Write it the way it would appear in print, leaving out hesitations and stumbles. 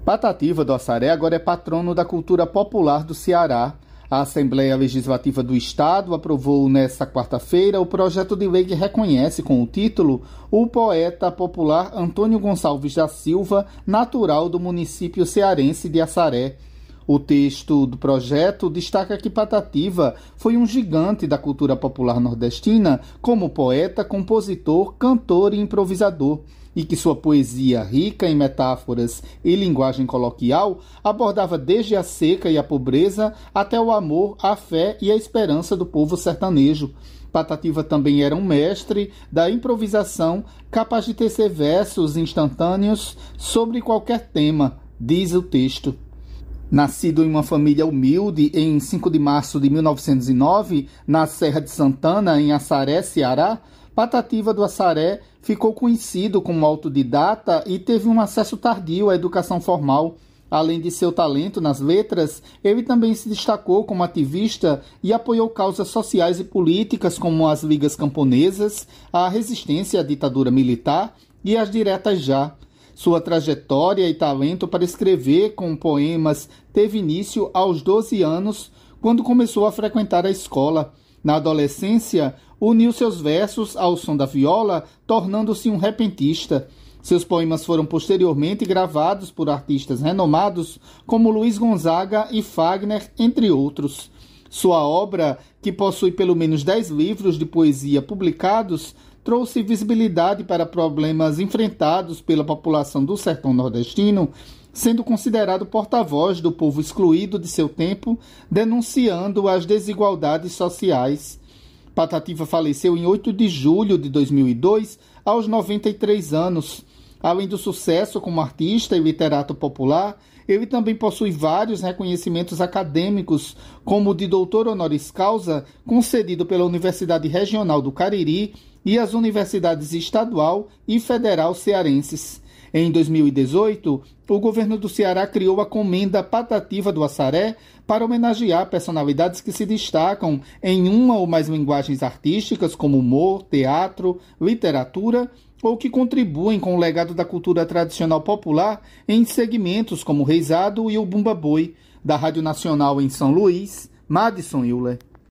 Patativa do Assaré agora é patrono da cultura popular do Ceará. A Assembleia Legislativa do Estado aprovou nesta quarta-feira o projeto de lei que reconhece com o título o poeta popular Antônio Gonçalves da Silva, natural do município cearense de Assaré. O texto do projeto destaca que Patativa foi um gigante da cultura popular nordestina como poeta, compositor, cantor e improvisador, e que sua poesia, rica em metáforas e linguagem coloquial, abordava desde a seca e a pobreza até o amor, a fé e a esperança do povo sertanejo. Patativa também era um mestre da improvisação, capaz de tecer versos instantâneos sobre qualquer tema, diz o texto. Nascido em uma família humilde em 5 de março de 1909, na Serra de Santana, em Assaré, Ceará, Patativa do Assaré ficou conhecido como autodidata e teve um acesso tardio à educação formal. Além de seu talento nas letras, ele também se destacou como ativista e apoiou causas sociais e políticas como as ligas camponesas, a resistência à ditadura militar e as diretas já. Sua trajetória e talento para escrever com poemas teve início aos 12 anos, quando começou a frequentar a escola. Na adolescência, uniu seus versos ao som da viola, tornando-se um repentista. Seus poemas foram posteriormente gravados por artistas renomados como Luiz Gonzaga e Fagner, entre outros. Sua obra, que possui pelo menos 10 livros de poesia publicados, trouxe visibilidade para problemas enfrentados pela população do sertão nordestino, sendo considerado porta-voz do povo excluído de seu tempo, denunciando as desigualdades sociais. Patativa faleceu em 8 de julho de 2002, aos 93 anos. Além do sucesso como artista e literato popular, ele também possui vários reconhecimentos acadêmicos, como o de doutor honoris causa, concedido pela Universidade Regional do Cariri e as universidades estadual e federal cearenses. Em 2018, o governo do Ceará criou a Comenda Patativa do Assaré para homenagear personalidades que se destacam em uma ou mais linguagens artísticas, como humor, teatro, literatura, ou que contribuem com o legado da cultura tradicional popular em segmentos como o reizado e o bumba-boi. Da Rádio Nacional em São Luís, Madison Euler.